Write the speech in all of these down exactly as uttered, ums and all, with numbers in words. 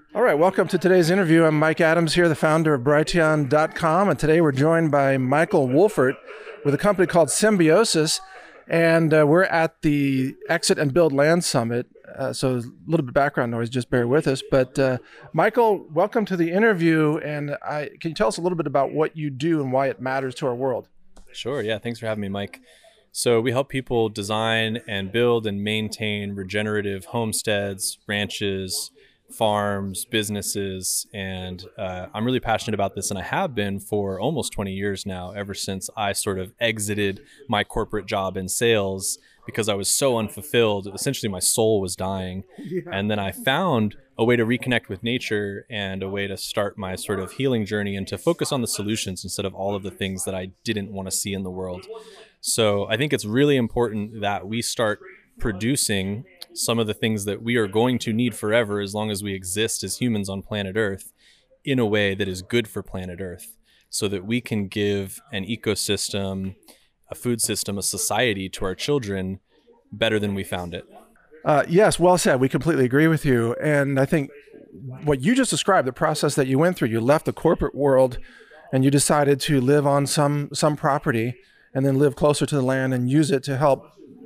All right, welcome to today's interview. I'm Mike Adams here, the founder of Brighteon dot com, and today we're joined by Michael Wolfert with a company called Symbiosis, and uh, we're at the Exit and Build Land Summit. Uh, so a little bit of background noise, just bear with us. But uh, Michael, welcome to the interview, and I, can you tell us a little bit about what you do and why it matters to our world? Sure, yeah, thanks for having me, Mike. So we help people design and build and maintain regenerative homesteads, ranches, farms, businesses, and uh, I'm really passionate about this, and I have been for almost twenty years now, ever since I sort of exited my corporate job in sales because I was so unfulfilled. Essentially, my soul was dying. Yeah. And then I found a way to reconnect with nature and a way to start my sort of healing journey and to focus on the solutions instead of all of the things that I didn't want to see in the world. So I think it's really important that we start producing some of the things that we are going to need forever as long as we exist as humans on planet Earth in a way that is good for planet Earth, so that we can give an ecosystem, a food system, a society to our children better than we found it. Uh, yes, well said. We completely agree with you. And I think what you just described, the process that you went through, you left the corporate world and you decided to live on some some property and then live closer to the land and use it to help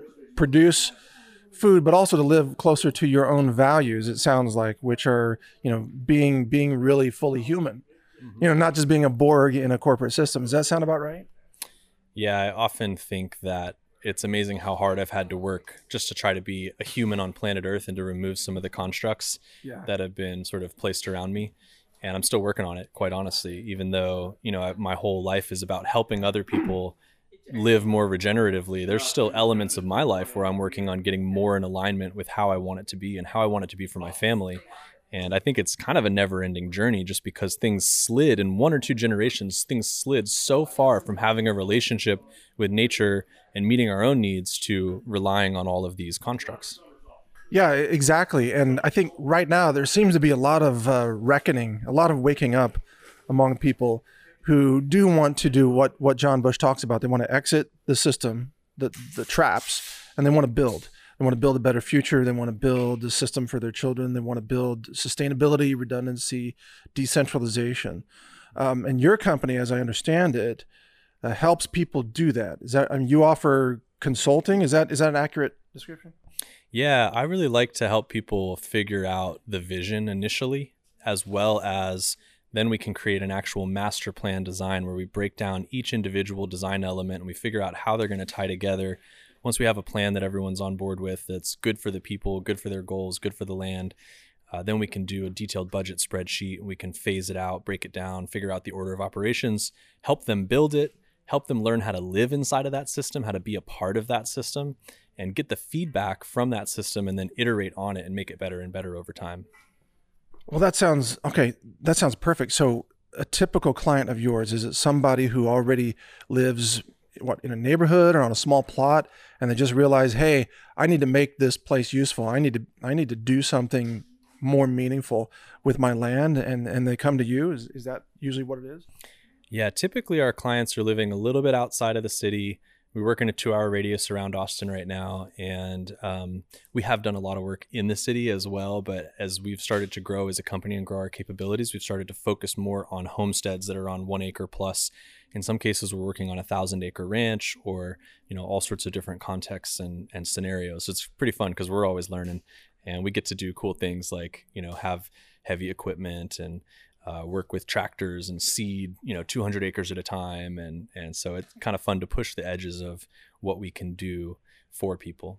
produce food, but also to live closer to your own values, it sounds like, which are, you know, being being really fully human, mm-hmm. you know, not just being a Borg in a corporate system. Does that sound about right? Yeah, I often think that it's amazing how hard I've had to work just to try to be a human on planet Earth and to remove some of the constructs yeah. that have been sort of placed around me. And I'm still working on it, quite honestly, even though, you know, my whole life is about helping other people live more regeneratively. There's still elements of my life where I'm working on getting more in alignment with how I want it to be and how I want it to be for my family. And I think it's kind of a never-ending journey, just because things slid in one or two generations, things slid so far from having a relationship with nature and meeting our own needs to relying on all of these constructs. Yeah, exactly. And I think right now there seems to be a lot of uh, reckoning, a lot of waking up among people who do want to do what, what John Bush talks about. They want to exit the system, the, the traps, and they want to build. They want to build a better future. They want to build a system for their children. They want to build sustainability, redundancy, decentralization. Um, and your company, as I understand it, uh, helps people do that. Is that, I mean, you offer consulting? Is that is that an accurate description? Yeah, I really like to help people figure out the vision initially, as well as then we can create an actual master plan design where we break down each individual design element and we figure out how they're going to tie together. Once we have a plan that everyone's on board with, that's good for the people, good for their goals, good for the land, uh, then we can do a detailed budget spreadsheet. We can phase it out, break it down, figure out the order of operations, help them build it, help them learn how to live inside of that system, how to be a part of that system, and get the feedback from that system and then iterate on it and make it better and better over time. Well, that sounds, okay, that sounds perfect. So a typical client of yours, is it somebody who already lives what in a neighborhood or on a small plot, and they just realize, hey, I need to make this place useful. I need to I need to do something more meaningful with my land, and, and they come to you? Is, is that usually what it is? Yeah, typically our clients are living a little bit outside of the city. We work in a two-hour radius around Austin right now, and um, we have done a lot of work in the city as well. But as we've started to grow as a company and grow our capabilities, we've started to focus more on homesteads that are on one acre plus. In some cases, we're working on a thousand-acre ranch, or you know, all sorts of different contexts and, and scenarios. So it's pretty fun because we're always learning, and we get to do cool things like you know have heavy equipment and Uh, work with tractors and seed, you know, two hundred acres at a time. And, and so it's kind of fun to push the edges of what we can do for people.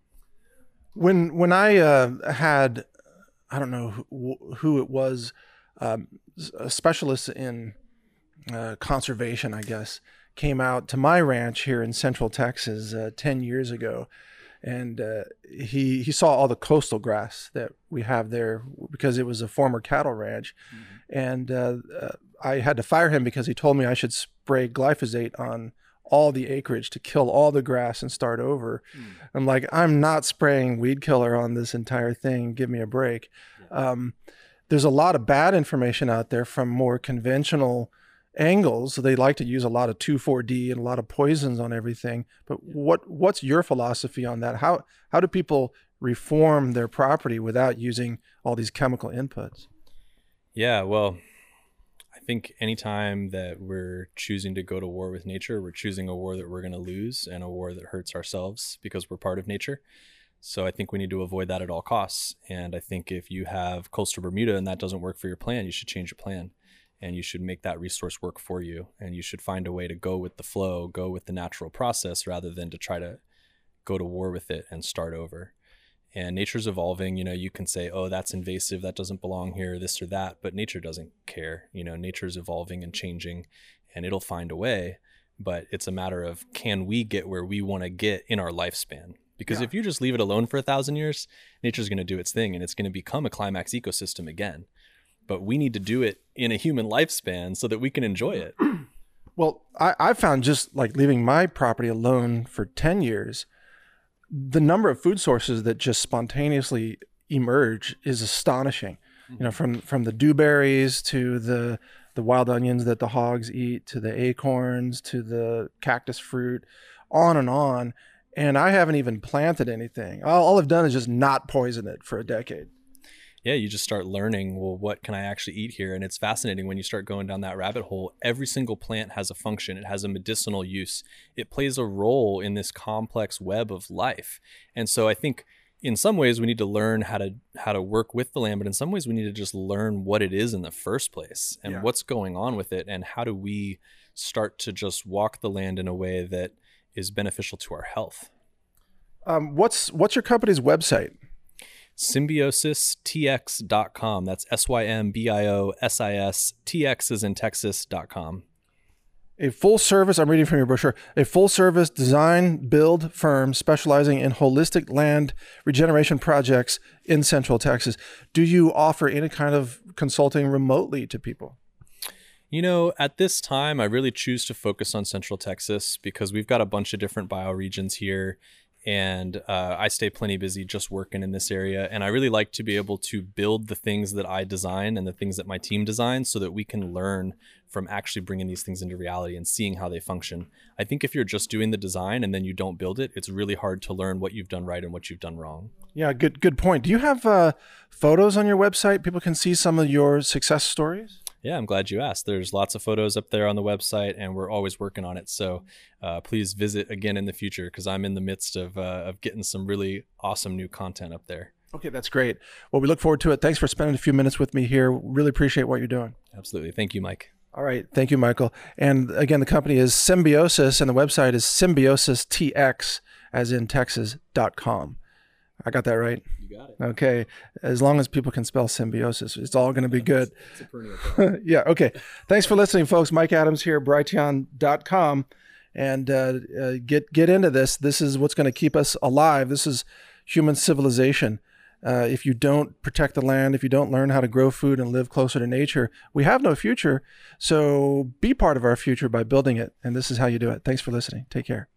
When, when I uh, had, I don't know who, who it was, um, a specialist in uh, conservation, I guess, came out to my ranch here in Central Texas uh, ten years ago. And uh, he he saw all the coastal grass that we have there because it was a former cattle ranch. Mm-hmm. And uh, uh, I had to fire him because he told me I should spray glyphosate on all the acreage to kill all the grass and start over. Mm. I'm like, I'm not spraying weed killer on this entire thing. Give me a break. Yeah. Um, there's a lot of bad information out there from more conventional angles. They like to use a lot of two four D and a lot of poisons on everything. But what what's your philosophy on that? How how do people reform their property without using all these chemical inputs? Yeah, well, I think anytime that we're choosing to go to war with nature, we're choosing a war that we're going to lose and a war that hurts ourselves because we're part of nature. So I think we need to avoid that at all costs. And I think if you have coastal Bermuda and that doesn't work for your plan, you should change your plan and you should make that resource work for you. And you should find a way to go with the flow, go with the natural process rather than to try to go to war with it and start over. And nature's evolving. You know, you can say, oh, that's invasive, that doesn't belong here, this or that, but nature doesn't care. You know, nature's evolving and changing and it'll find a way, but it's a matter of, can we get where we want to get in our lifespan? Because yeah. if you just leave it alone for a thousand years, nature's going to do its thing and it's going to become a climax ecosystem again. But we need to do it in a human lifespan so that we can enjoy it. Well, I, I found just like leaving my property alone for ten years, the number of food sources that just spontaneously emerge is astonishing. Mm-hmm. You know, from, from the dewberries to the, the wild onions that the hogs eat, to the acorns, to the cactus fruit, on and on. And I haven't even planted anything. All, all I've done is just not poison it for a decade. Yeah, you just start learning, well, what can I actually eat here? And it's fascinating when you start going down that rabbit hole. Every single plant has a function. It has a medicinal use. It plays a role in this complex web of life. And so I think in some ways we need to learn how to how to work with the land, but in some ways we need to just learn what it is in the first place and yeah. what's going on with it, and how do we start to just walk the land in a way that is beneficial to our health. Um, what's what's your company's website? symbiosis t x dot com. That's S Y M B I O S I S T X is in Texas dot com. A full service, I'm reading from your brochure, a full service design build firm specializing in holistic land regeneration projects in Central Texas. Do you offer any kind of consulting remotely to people? You know, at this time, I really choose to focus on Central Texas because we've got a bunch of different bioregions here. And uh, I stay plenty busy just working in this area. And I really like to be able to build the things that I design and the things that my team designs so that we can learn from actually bringing these things into reality and seeing how they function. I think if you're just doing the design and then you don't build it, it's really hard to learn what you've done right and what you've done wrong. Yeah, good good point. Do you have uh, photos on your website? People can see some of your success stories? Yeah, I'm glad you asked. There's lots of photos up there on the website, and we're always working on it. So uh, please visit again in the future because I'm in the midst of, uh, of getting some really awesome new content up there. Okay, that's great. Well, we look forward to it. Thanks for spending a few minutes with me here. Really appreciate what you're doing. Absolutely. Thank you, Mike. All right. Thank you, Michael. And again, the company is Symbiosis, and the website is symbiosis t x, as in Texas, dot com. I got that right? You got it. Okay. As long as people can spell symbiosis, it's all going to be good. It's a perennial problem. Yeah. Okay. Thanks for listening, folks. Mike Adams here, Brighteon dot com. And uh, uh, get, get into this. This is what's going to keep us alive. This is human civilization. Uh, if you don't protect the land, if you don't learn how to grow food and live closer to nature, we have no future. So be part of our future by building it. And this is how you do it. Thanks for listening. Take care.